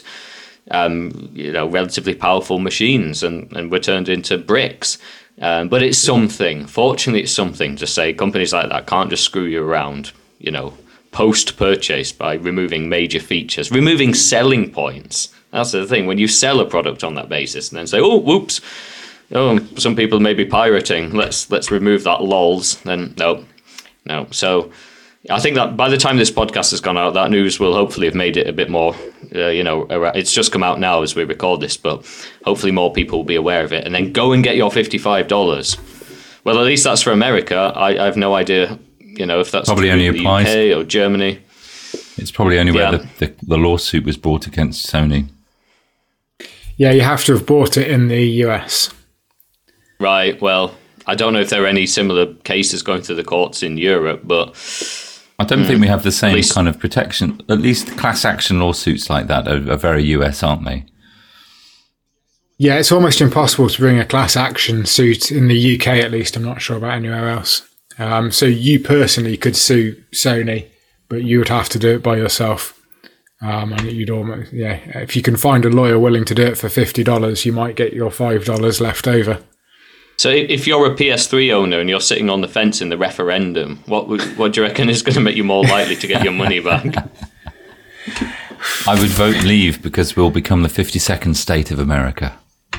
um, you know, relatively powerful machines, and, and were turned into bricks. Um, but it's something. Fortunately, it's something to say companies like that can't just screw you around, you know, post-purchase by removing major features, removing selling points. That's the thing. When you sell a product on that basis and then say, oh, whoops, oh, some people may be pirating. Let's let's remove that lols. Then no, no. So I think that by the time this podcast has gone out, that news will hopefully have made it a bit more. Uh, you know, it's just come out now as we record this, but hopefully more people will be aware of it. And then go and get your fifty-five dollars. Well, at least that's for America. I, I have no idea. You know, if that's probably only the applies U K or Germany. It's probably only where yeah. the, the, the lawsuit was brought against Sony. Yeah, you have to have bought it in the U S. Right, well, I don't know if there are any similar cases going through the courts in Europe, but... I don't mm, think we have the same least, kind of protection. At least class action lawsuits like that are, are very U S, aren't they? Yeah, it's almost impossible to bring a class action suit in the U K, at least. I'm not sure about anywhere else. Um, so you personally could sue Sony, but you would have to do it by yourself. Um, and you'd almost, yeah, if you can find a lawyer willing to do it for fifty dollars, you might get your five dollars left over. So if you're a P S three owner and you're sitting on the fence in the referendum, what would, what do you reckon is going to make you more likely to get your money back? I would vote leave because we'll become the fifty-second state of America.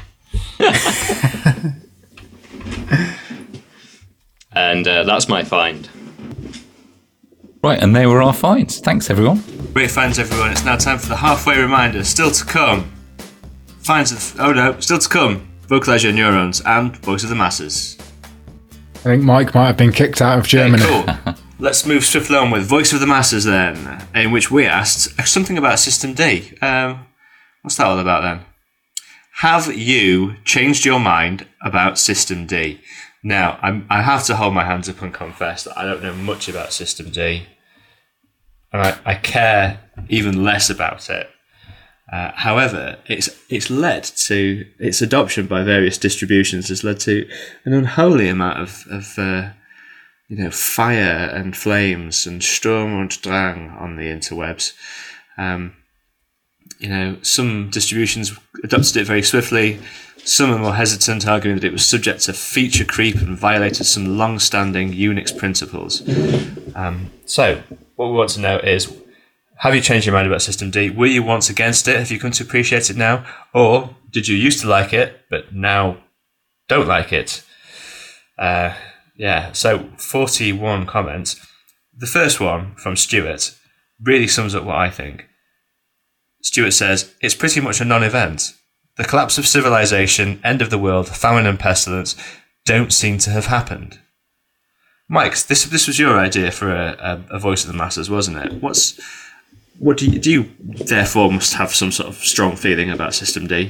And uh, that's my find. Right, and they were our finds. Thanks, everyone. Great finds, everyone. It's now time for the halfway reminder. Still to come. Finds of... Oh, no. Still to come. Vocalizer Neurons and Voice of the Masses. I think Mike might have been kicked out of Germany. Okay, cool. Let's move swiftly on with Voice of the Masses then, in which we asked something about System D. Um, what's that all about then? Have you changed your mind about System D? Now, I'm, I have to hold my hands up and confess that I don't know much about System D. And I, I care even less about it. Uh, however, it's it's led to its adoption by various distributions has led to an unholy amount of, of uh, you know, fire and flames and Sturm und Drang on the interwebs. Um, you know, some distributions adopted it very swiftly. Some are more hesitant, arguing that it was subject to feature creep and violated some long-standing Unix principles. Um, so, what we want to know is, have you changed your mind about System D? Were you once against it? Have you come to appreciate it now? Or did you used to like it, but now don't like it? Uh, Yeah, so forty-one comments. The first one from Stuart really sums up what I think. Stuart says, it's pretty much a non-event. The collapse of civilization, end of the world, famine and pestilence don't seem to have happened. Mike, this this was your idea for a, a, a voice of the masses, wasn't it? What's what do you do? You therefore must have some sort of strong feeling about System D.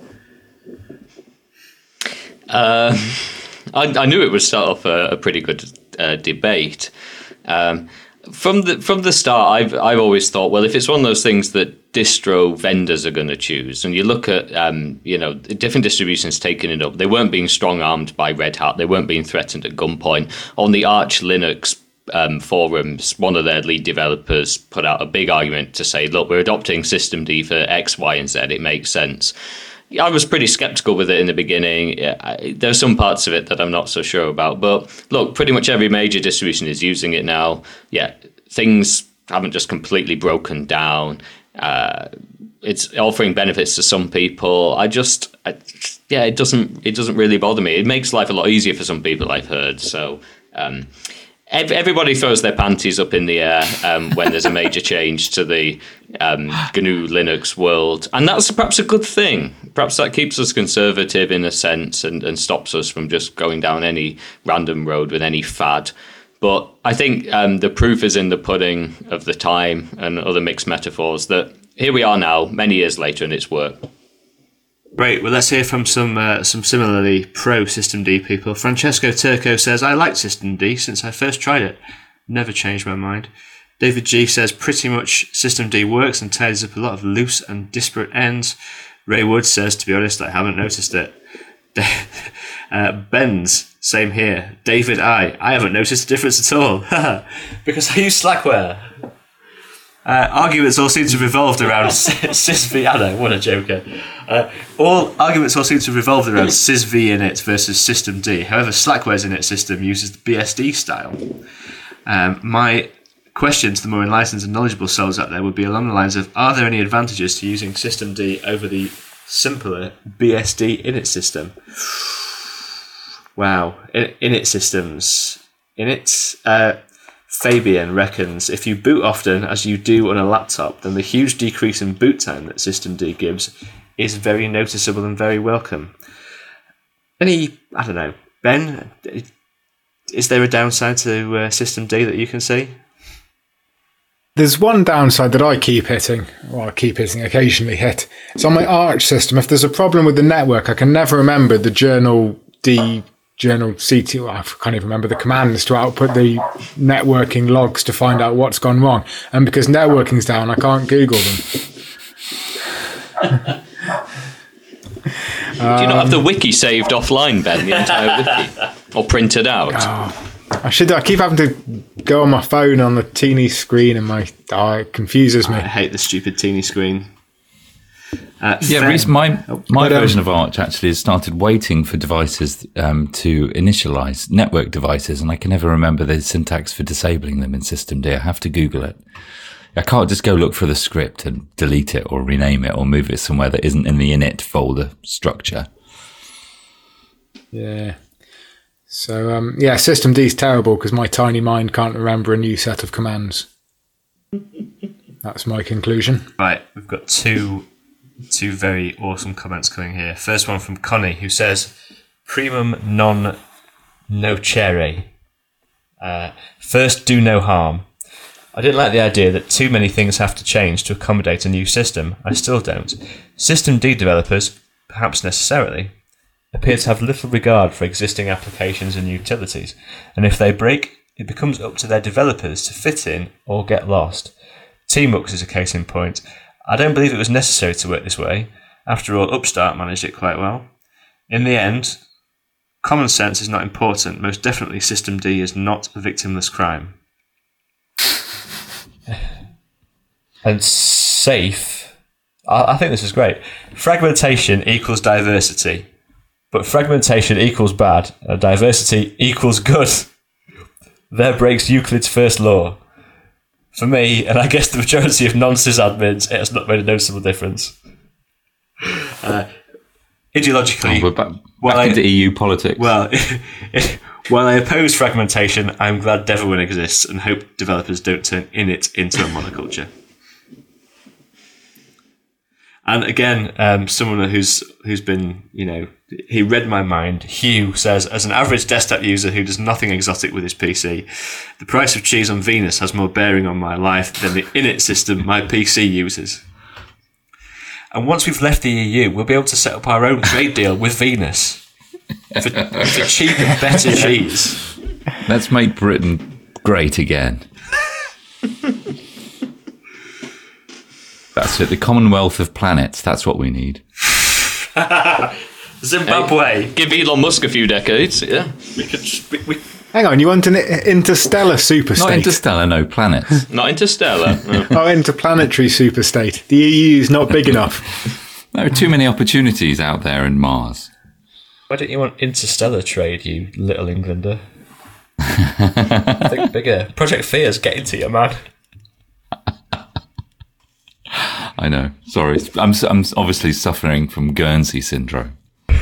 Uh, I, I knew it would start off a, a pretty good uh, debate. Um, from the from the start, I've I've always thought, well, if it's one of those things that distro vendors are going to choose, and you look at um, you know different distributions taking it up, they weren't being strong armed by Red Hat, they weren't being threatened at gunpoint. On the Arch Linux um, forums, one of their lead developers put out a big argument to say, look, we're adopting System D for X, Y, and Z. It makes sense. I was pretty skeptical with it in the beginning. I, there's some parts of it that I'm not so sure about. But look, pretty much every major distribution is using it now. Yeah, things haven't just completely broken down. Uh, it's offering benefits to some people. I just, I, yeah, it doesn't it doesn't really bother me. It makes life a lot easier for some people, I've heard. So um, ev- everybody throws their panties up in the air um, when there's a major change to the um, G N U Linux world. And that's perhaps a good thing. Perhaps that keeps us conservative in a sense and, and stops us from just going down any random road with any fad. But I think um, the proof is in the pudding of the time and other mixed metaphors that here we are now, many years later, and it's worked. Great. Well, let's hear from some uh, some similarly pro System D people. Francesco Turco says, I liked System D since I first tried it. Never changed my mind. David G says, pretty much System D works and tidies up a lot of loose and disparate ends. Ray Wood says, to be honest, I haven't noticed it. uh, Ben's, same here. David I, I haven't noticed a difference at all. Because I use Slackware. Uh, arguments all seem to have revolved around SysV. I know, what a joker. Uh, all arguments all seem to have revolved around SysV init versus System D. However, Slackware's init system uses the B S D style. Um, my question to the more enlightened and knowledgeable souls out there would be along the lines of, are there any advantages to using System D over the simpler B S D init system? Wow. In- init systems. Init... Uh, Fabian reckons if you boot often, as you do on a laptop, then the huge decrease in boot time that System D gives is very noticeable and very welcome. Any, I don't know, Ben, is there a downside to uh, System D that you can see? There's one downside that I keep hitting, or I keep hitting, occasionally hit. It's on my Arch system. If there's a problem with the network, I can never remember the journal D... journal C T, I can't even remember the commands to output the networking logs to find out what's gone wrong. And because networking's down, I can't Google them. Do you not have the wiki saved offline, Ben? The entire wiki? Or printed out? Oh, I should. I keep having to go on my phone on the teeny screen and my oh, it confuses me. I hate the stupid teeny screen. Uh, yeah, Reece, my oh, my but, um, version of Arch actually has started waiting for devices um, to initialize network devices, and I can never remember the syntax for disabling them in System D. I have to Google it. I can't just go look for the script and delete it or rename it or move it somewhere that isn't in the init folder structure. Yeah. So, um, yeah, System D is terrible because my tiny mind can't remember a new set of commands. That's my conclusion. Right, we've got two... Two very awesome comments coming here. First one from Connie, who says, primum non nocere. Uh, first, do no harm. I didn't like the idea that too many things have to change to accommodate a new system. I still don't. System D developers, perhaps necessarily, appear to have little regard for existing applications and utilities, and if they break, it becomes up to their developers to fit in or get lost. Tmux is a case in point. I don't believe it was necessary to work this way. After all, Upstart managed it quite well. In the end, common sense is not important. Most definitely, System D is not a victimless crime. And safe, I, I think this is great. Fragmentation equals diversity, but fragmentation equals bad, and diversity equals good. There breaks Euclid's first law. For me, and I guess the majority of non-sysadmins, it has not made a noticeable difference. Uh, ideologically... Oh, we're back, back into E U politics. Well, While I oppose fragmentation, I'm glad Devilwin exists and hope developers don't turn init into a monoculture. And again, um, someone who's who's been, you know, he read my mind. Hugh says, as an average desktop user who does nothing exotic with his P C, the price of cheese on Venus has more bearing on my life than the init system my P C uses. And once we've left the E U, we'll be able to set up our own trade deal with Venus for, for cheaper, better cheese. Let's make Britain great again. That's it. The Commonwealth of Planets. That's what we need. Zimbabwe. Hey, give Elon Musk a few decades, yeah. We could, we, we, Hang on, you want an interstellar superstate? Not interstellar, no, planets. Not interstellar. No. Oh, interplanetary superstate. The E U is not big enough. There are too many opportunities out there in Mars. Why don't you want interstellar trade, you little Englander? Think bigger. Project Fear's getting to you, man. I know. Sorry. I'm, I'm obviously suffering from Guernsey syndrome.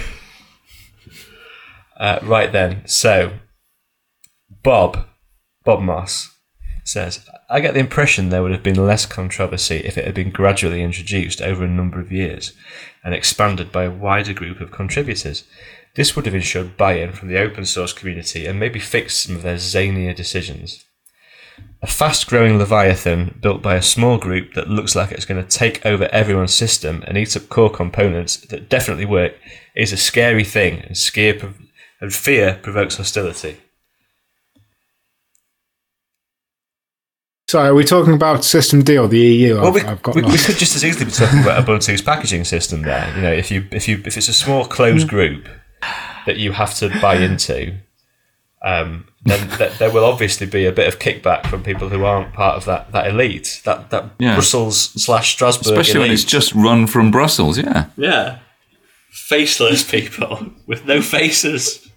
Uh, right then. So, Bob, Bob Moss says, I get the impression there would have been less controversy if it had been gradually introduced over a number of years and expanded by a wider group of contributors. This would have ensured buy-in from the open source community and maybe fixed some of their zanier decisions. A fast-growing Leviathan built by a small group that looks like it's going to take over everyone's system and eat up core components that definitely work is a scary thing, and, scare, and fear provokes hostility. So, are we talking about System D or the E U? Well, I've, we, I've got we, we lost. could just as easily be talking about Ubuntu's packaging system there. You know, if you if you if it's a small closed group that you have to buy into, um, then th- there will obviously be a bit of kickback from people who aren't part of that, that elite, that that Yeah. Brussels slash Strasbourg Especially when elite. it's just run from Brussels, yeah. Yeah, faceless people with no faces.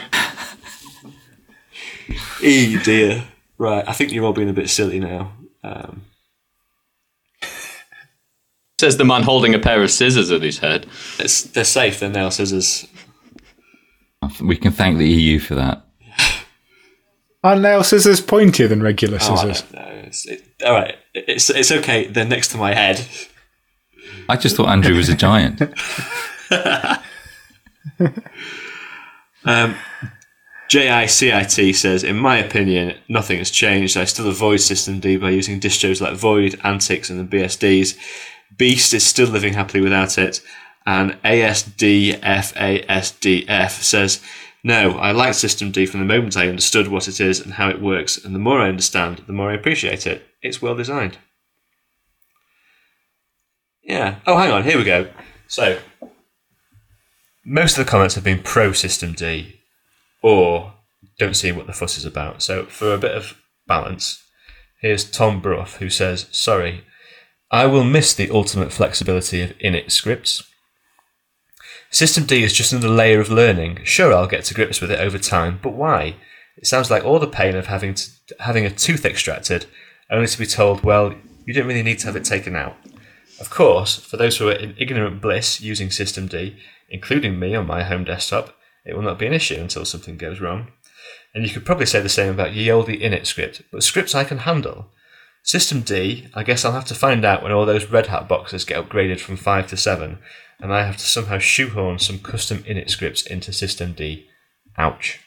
E dear. Right, I think you're all being a bit silly now. Um, Says the man holding a pair of scissors at his head. it's, they're safe. They're nail scissors. We can thank the E U for that. Are nail scissors pointier than regular Oh, I scissors? don't know. It's, it, all right, it's it's okay. They're next to my head. I just thought Andrew was a giant. Um, J I C I T says, in my opinion, nothing has changed. I still avoid System D by using distros like Void, Antix, and the B S Ds. Beast is still living happily without it. And A S D F A S D F says, no, I like System D from the moment I understood what it is and how it works. And the more I understand, the more I appreciate it. It's well designed. Yeah. Oh, hang on. Here we go. So, most of the comments have been pro System D or don't see what the fuss is about. So for a bit of balance, here's Tom Bruff, who says, sorry, I will miss the ultimate flexibility of init scripts. System D is just another layer of learning. Sure, I'll get to grips with it over time, but why? It sounds like all the pain of having to, having a tooth extracted, only to be told, well, you don't really need to have it taken out. Of course, for those who are in ignorant bliss using System D, including me on my home desktop, it will not be an issue until something goes wrong. And you could probably say the same about ye olde init script, but scripts I can handle. System D, I guess I'll have to find out when all those Red Hat boxes get upgraded from five to seven, and I have to somehow shoehorn some custom init scripts into System D. Ouch.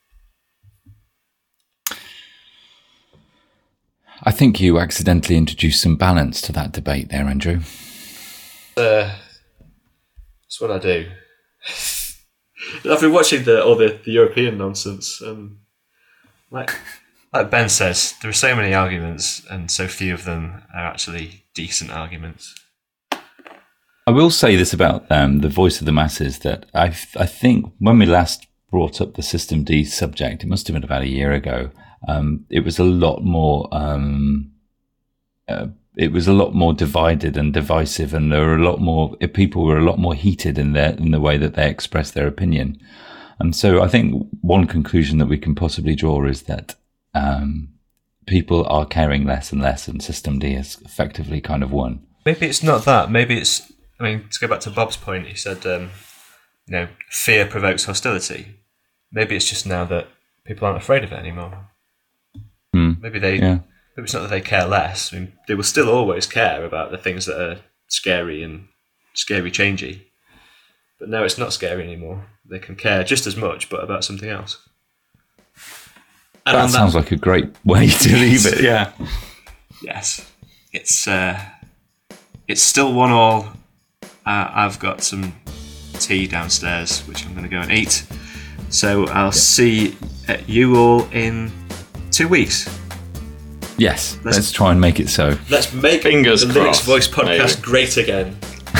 I think you accidentally introduced some balance to that debate there, Andrew. Uh, that's what I do. I've been watching the all the, the European nonsense. Um, like, like Ben says, there are so many arguments, and so few of them are actually decent arguments. I will say this about um, the voice of the masses, that I I think when we last brought up the System D subject, it must have been about a year ago, um, it was a lot more um, uh, it was a lot more divided and divisive, and there were a lot more people were a lot more heated in their in the way that they expressed their opinion. And so I think one conclusion that we can possibly draw is that um, people are caring less and less, and System D has effectively kind of won. Maybe it's not that. Maybe it's. I mean, to go back to Bob's point, he said, um, you know, fear provokes hostility. Maybe it's just now that people aren't afraid of it anymore. Hmm. Maybe they. Yeah. Maybe it's not that they care less. I mean, they will still always care about the things that are scary and scary changey. But now it's not scary anymore. They can care just as much, but about something else. And That on sounds like a great way to leave it. Yeah. Yes, it's uh, it's still one all. Uh, I've got some tea downstairs, which I'm going to go and eat. So I'll yeah. see you all in two weeks. Yes, let's, let's try and make it so. Let's make Fingers the crossed, Linux Voice podcast maybe. great again.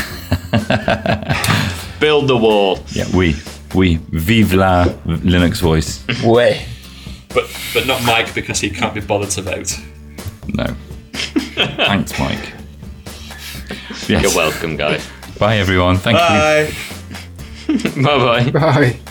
Build the wall. Yeah, we we vive la Linux Voice. Way. But but not Mike, because he can't be bothered to vote. No. Thanks, Mike. Yes. You're welcome, guys. Bye, everyone. Thank Bye. you. Bye bye. Bye.